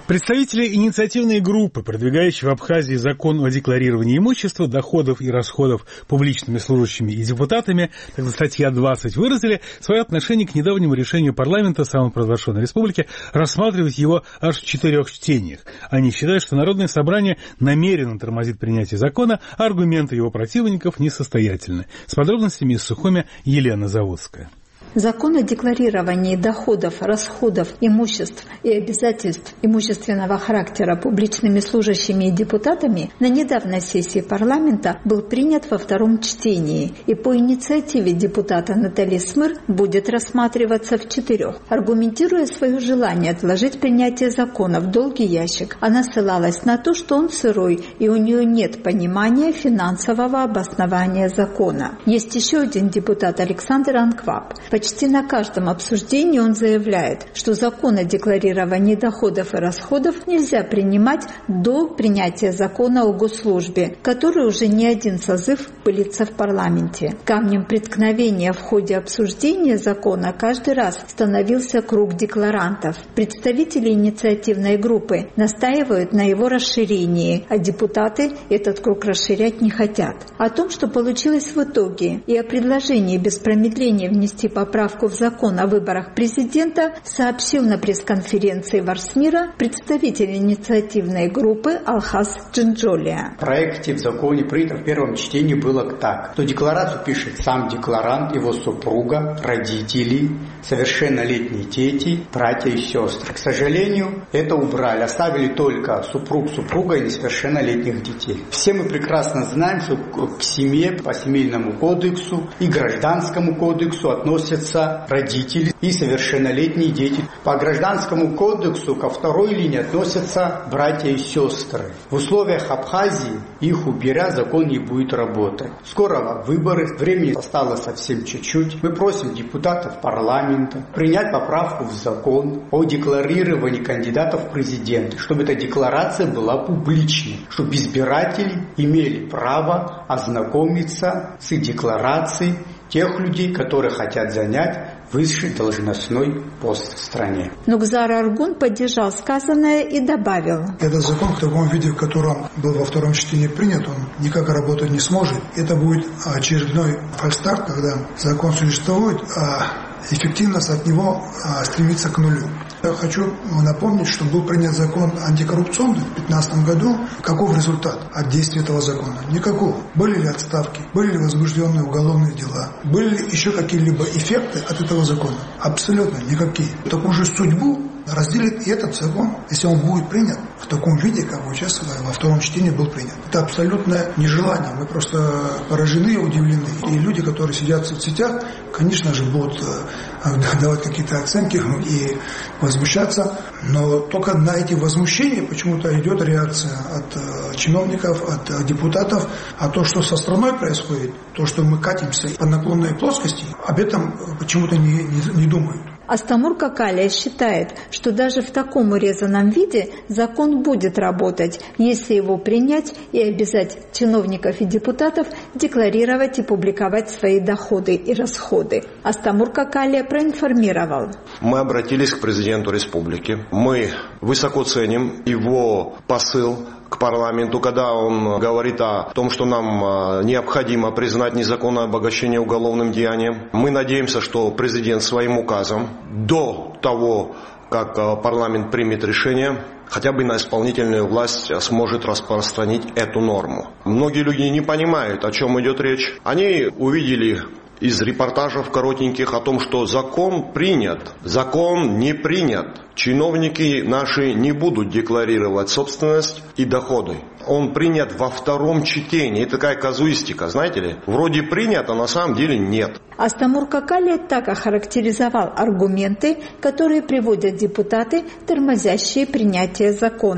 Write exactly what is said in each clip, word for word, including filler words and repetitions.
Представители инициативной группы, продвигающей в Абхазии закон о декларировании имущества, доходов и расходов публичными служащими и депутатами, так статья двадцать, выразили свое отношение к недавнему решению парламента самопровозглашенной республики рассматривать его аж в четырех чтениях. Они считают, что Народное собрание намеренно тормозит принятие закона, а аргументы его противников несостоятельны. С подробностями из Сухуми Елена Заводская. Закон о декларировании доходов, расходов, имуществ и обязательств имущественного характера публичными служащими и депутатами на недавней сессии парламента был принят во втором чтении и по инициативе депутата Натальи Смыр будет рассматриваться в четырех. Аргументируя свое желание отложить принятие закона в долгий ящик, она ссылалась на то, что он сырой и у нее нет понимания финансового обоснования закона. Есть еще один депутат Александр Анкваб. Почти на каждом обсуждении он заявляет, что закон о декларировании доходов и расходов нельзя принимать до принятия закона о госслужбе, который уже не один созыв пылится в парламенте. Камнем преткновения в ходе обсуждения закона каждый раз становился круг декларантов. Представители инициативной группы настаивают на его расширении, а депутаты этот круг расширять не хотят. О том, что получилось в итоге, и о предложении без промедления внести поправку поправку в закон о выборах президента, сообщил на пресс-конференции Варсмира представитель инициативной группы Алхаз Джинджолия. В проекте в законе принято в первом чтении было так, что декларацию пишет сам декларант, его супруга, родители, совершеннолетние дети, братья и сестры. К сожалению, это убрали, оставили только супруг, супруга и несовершеннолетних детей. Все мы прекрасно знаем, что к семье по семейному кодексу и гражданскому кодексу относятся родители и совершеннолетние дети. По гражданскому кодексу ко второй линии относятся братья и сестры. В условиях Абхазии, их уберя, закон не будет работать. Скоро выборы, времени осталось совсем чуть-чуть. Мы просим депутатов парламента принять поправку в закон о декларировании кандидатов в президенты, чтобы эта декларация была публичной, чтобы избиратели имели право ознакомиться с декларацией тех людей, которые хотят занять высший должностной пост в стране. Нугзар Аргун поддержал сказанное и добавил: этот закон в таком виде, в котором был во втором чтении принят, он никак работать не сможет. Это будет очередной фальстарт, когда закон существует, а эффективность от него стремится к нулю. Я хочу напомнить, что был принят закон антикоррупционный в две тысячи пятнадцатом году. Каков результат от действия этого закона? Никакого. Были ли отставки? Были ли возбужденные уголовные дела? Были ли еще какие-либо эффекты от этого закона? Абсолютно никакие. Такую же судьбу разделит и этот закон, если он будет принят в таком виде, как бы сейчас во втором чтении был принят. Это абсолютное нежелание. Мы просто поражены и удивлены. И люди, которые сидят в соцсетях, конечно же, будут давать какие-то оценки и возмущаться. Но только на эти возмущения почему-то идет реакция от чиновников, от депутатов. А то, что со страной происходит, то, что мы катимся по наклонной плоскости, об этом почему-то не, не, не думают. Астамур Какалия считает, что даже в таком урезанном виде закон будет работать, если его принять и обязать чиновников и депутатов декларировать и публиковать свои доходы и расходы. Астамур Какалия проинформировал. Мы обратились к президенту республики. Мы высоко ценим его посыл к парламенту, когда он говорит о том, что нам необходимо признать незаконное обогащение уголовным деянием. Мы надеемся, что президент своим указом до того, как парламент примет решение, хотя бы на исполнительную власть сможет распространить эту норму. Многие люди не понимают, о чем идет речь. Они увидели из репортажев коротеньких о том, что закон принят, закон не принят. Чиновники наши не будут декларировать собственность и доходы. Он принят во втором чтении. Это такая казуистика, знаете ли. Вроде принят, а на самом деле нет. Астамур Какалия так охарактеризовал аргументы, которые приводят депутаты, тормозящие принятие закона.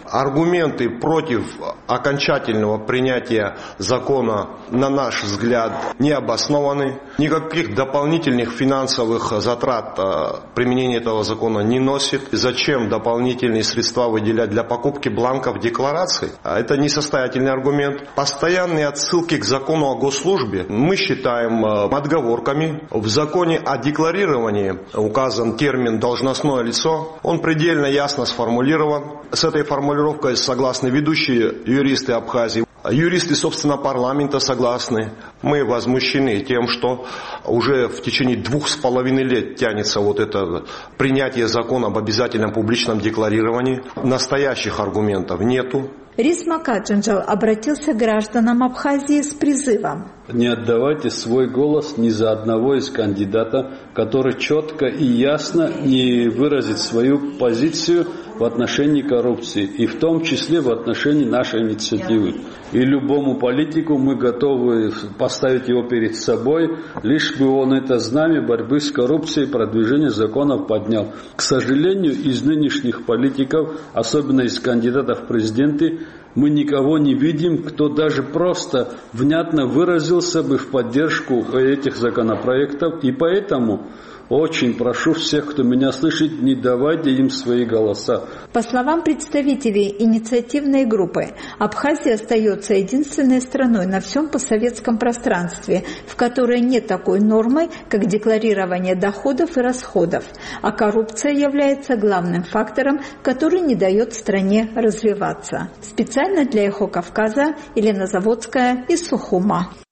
Аргументы против окончательного принятия закона, на наш взгляд, не обоснованы. Никаких дополнительных финансовых затрат применение этого закона не носит. Зачем дополнительные средства выделять для покупки бланков деклараций? Это несостоятельный аргумент. Постоянные отсылки к закону о госслужбе мы считаем отговорками. В законе о декларировании указан термин «должностное лицо». Он предельно ясно сформулирован. С этой формулировкой согласны ведущие юристы Абхазии. Юристы, собственно, парламента согласны. Мы возмущены тем, что уже в течение двух с половиной лет тянется вот это принятие закона об обязательном публичном декларировании. Настоящих аргументов нету. Рис Макаджинджал обратился к гражданам Абхазии с призывом: не отдавайте свой голос ни за одного из кандидатов, который четко и ясно не выразит свою позицию в отношении коррупции, и в том числе в отношении нашей инициативы. И любому политику мы готовы поставить его перед собой, лишь бы он это знамя борьбы с коррупцией, продвижения законов поднял. К сожалению, из нынешних политиков, особенно из кандидатов в президенты, мы никого не видим, кто даже просто внятно выразился бы в поддержку этих законопроектов. И поэтому очень прошу всех, кто меня слышит, не давайте им свои голоса. По словам представителей инициативной группы, Абхазия остается единственной страной на всем постсоветском пространстве, в которой нет такой нормы, как декларирование доходов и расходов, а коррупция является главным фактором, который не дает стране развиваться. Специально для Эхо Кавказа Елена Заводская из Сухума.